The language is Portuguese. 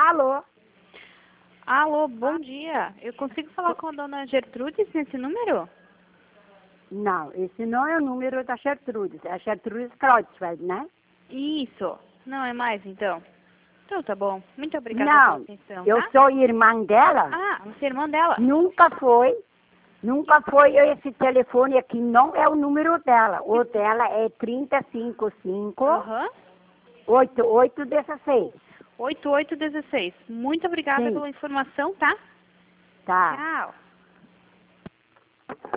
Alô? Alô, bom dia. Eu consigo falar com a dona Gertrudes nesse número? Não, esse não é o número da Gertrudes. É a Gertrudes Kreuzfeld, né? Isso. Não é mais, então? Então tá bom. Muito obrigada pela Não, atenção, eu tá? sou irmã dela. Ah, você é irmã dela? Nunca foi esse telefone aqui, não é o número dela. O dela é 3055 Aham. 8816. 8816. Muito obrigada Sim. pela informação, tá? Tá. Tchau.